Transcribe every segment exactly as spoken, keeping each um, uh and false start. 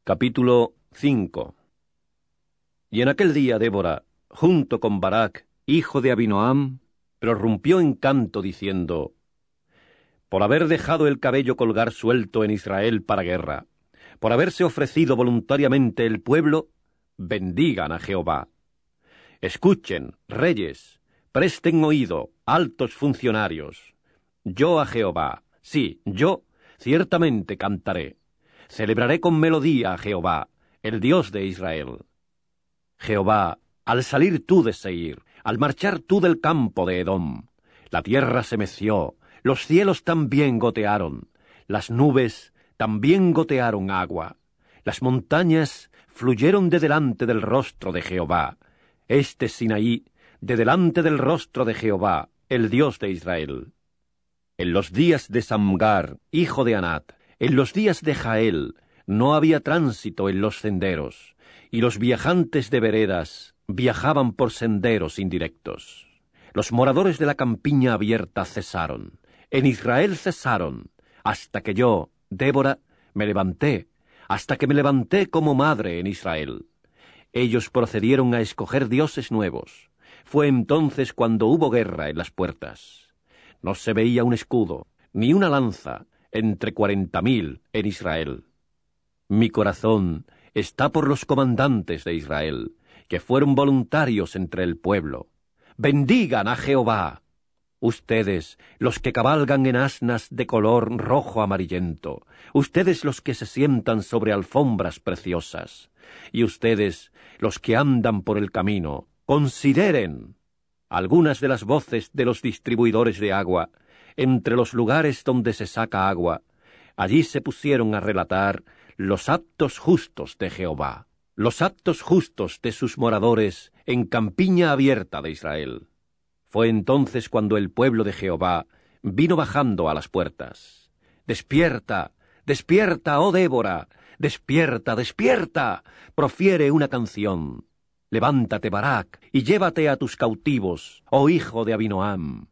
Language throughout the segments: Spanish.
Capítulo cinco. Y en aquel día Débora, junto con Barac, hijo de Abinoam, prorrumpió en canto diciendo: por haber dejado el cabello colgar suelto en Israel para guerra, por haberse ofrecido voluntariamente el pueblo, bendigan a Jehová. Escuchen, reyes, presten oído, altos funcionarios. Yo a Jehová, sí, yo, ciertamente cantaré. Celebraré con melodía a Jehová, el Dios de Israel. Jehová, al salir tú de Seir, al marchar tú del campo de Edom, la tierra se meció, los cielos también gotearon, las nubes también gotearon agua, las montañas fluyeron de delante del rostro de Jehová, este Sinaí, de delante del rostro de Jehová, el Dios de Israel. En los días de Samgar, hijo de Anat, en los días de Jael, no había tránsito en los senderos, y los viajantes de veredas viajaban por senderos indirectos. Los moradores de la campiña abierta cesaron, en Israel cesaron, hasta que yo, Débora, me levanté, hasta que me levanté como madre en Israel. Ellos procedieron a escoger dioses nuevos. Fue entonces cuando hubo guerra en las puertas. No se veía un escudo, ni una lanza, entre cuarenta mil en Israel. Mi corazón está por los comandantes de Israel, que fueron voluntarios entre el pueblo. Bendigan a Jehová. Ustedes, los que cabalgan en asnas de color rojo amarillento, ustedes los que se sientan sobre alfombras preciosas, y ustedes, los que andan por el camino, consideren algunas de las voces de los distribuidores de agua, entre los lugares donde se saca agua. Allí se pusieron a relatar los actos justos de Jehová, los actos justos de sus moradores en campiña abierta de Israel. Fue entonces cuando el pueblo de Jehová vino bajando a las puertas. Despierta, despierta, oh Débora, despierta, despierta, profiere una canción. Levántate, Barac, y llévate a tus cautivos, oh hijo de Abinoam.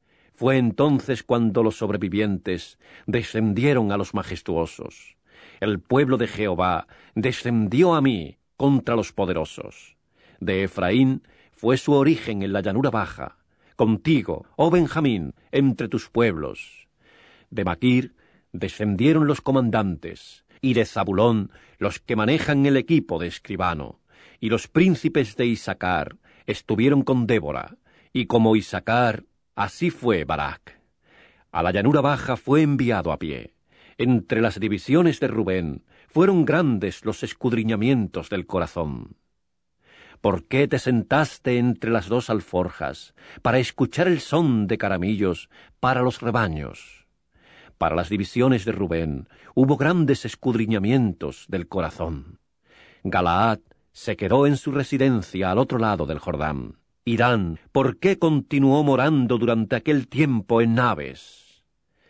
Fue entonces cuando los sobrevivientes descendieron a los majestuosos. El pueblo de Jehová descendió a mí contra los poderosos. De Efraín fue su origen en la llanura baja. Contigo, oh Benjamín, entre tus pueblos. De Maquir descendieron los comandantes, y de Zabulón los que manejan el equipo de escribano. Y los príncipes de Isacar estuvieron con Débora, y como Isacar, así fue Barac. A la llanura baja fue enviado a pie. Entre las divisiones de Rubén fueron grandes los escudriñamientos del corazón. ¿Por qué te sentaste entre las dos alforjas, para escuchar el son de caramillos para los rebaños? Para las divisiones de Rubén hubo grandes escudriñamientos del corazón. Galaad se quedó en su residencia al otro lado del Jordán. Y Dan, ¿por qué continuó morando durante aquel tiempo en naves?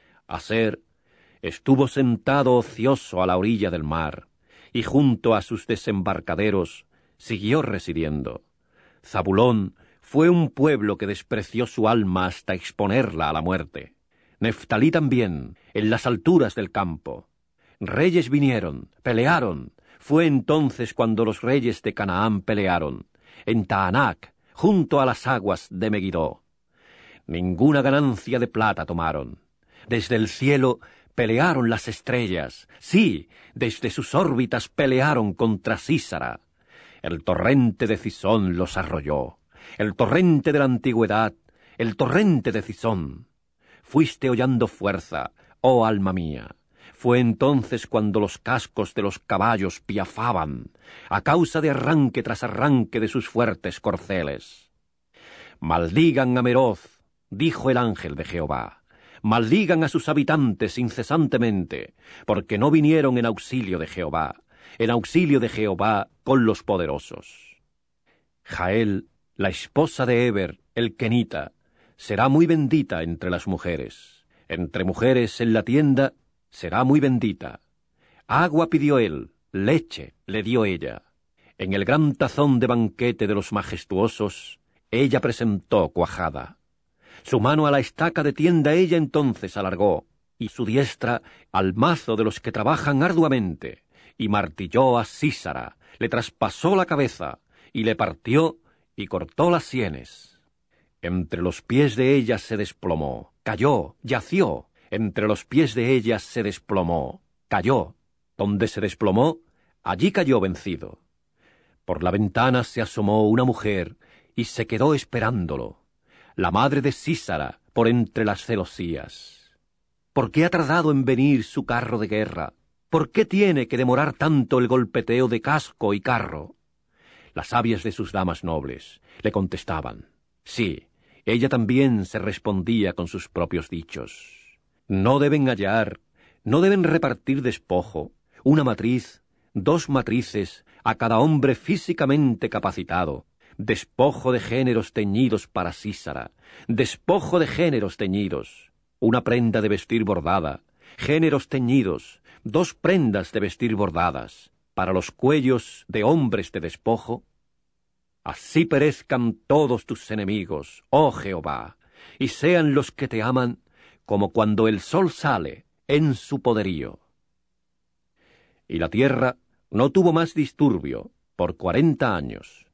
Aser estuvo sentado ocioso a la orilla del mar, y junto a sus desembarcaderos siguió residiendo. Zabulón fue un pueblo que despreció su alma hasta exponerla a la muerte. Neftalí también, en las alturas del campo. Reyes vinieron, pelearon. Fue entonces cuando los reyes de Canaán pelearon, en Taanac, junto a las aguas de Megiddo. Ninguna ganancia de plata tomaron. Desde el cielo pelearon las estrellas. Sí, desde sus órbitas pelearon contra Sísara. El torrente de Cisón los arrolló. El torrente de la antigüedad, el torrente de Cisón. Fuiste hollando fuerza, oh alma mía. Fue entonces cuando los cascos de los caballos piafaban, a causa de arranque tras arranque de sus fuertes corceles. Maldigan a Meroz, dijo el ángel de Jehová. Maldigan a sus habitantes incesantemente, porque no vinieron en auxilio de Jehová, en auxilio de Jehová con los poderosos. Jael, la esposa de Eber, el kenita, será muy bendita entre las mujeres. Entre mujeres en la tienda será muy bendita. Agua pidió él, leche le dio ella. En el gran tazón de banquete de los majestuosos, ella presentó cuajada. Su mano a la estaca de tienda ella entonces alargó, y su diestra al mazo de los que trabajan arduamente, y martilló a Sísara, le traspasó la cabeza, y le partió y cortó las sienes. Entre los pies de ella se desplomó, cayó, yació, entre los pies de ella se desplomó, cayó. Donde se desplomó, allí cayó vencido. Por la ventana se asomó una mujer y se quedó esperándolo, la madre de Sísara, por entre las celosías. ¿Por qué ha tardado en venir su carro de guerra? ¿Por qué tiene que demorar tanto el golpeteo de casco y carro? Las sabias de sus damas nobles le contestaban. Sí, ella también se respondía con sus propios dichos. No deben hallar, no deben repartir despojo, una matriz, dos matrices, a cada hombre físicamente capacitado, despojo de géneros teñidos para Sísara, despojo de géneros teñidos, una prenda de vestir bordada, géneros teñidos, dos prendas de vestir bordadas, para los cuellos de hombres de despojo. Así perezcan todos tus enemigos, oh Jehová, y sean los que te aman como cuando el sol sale en su poderío. Y la tierra no tuvo más disturbio por cuarenta años.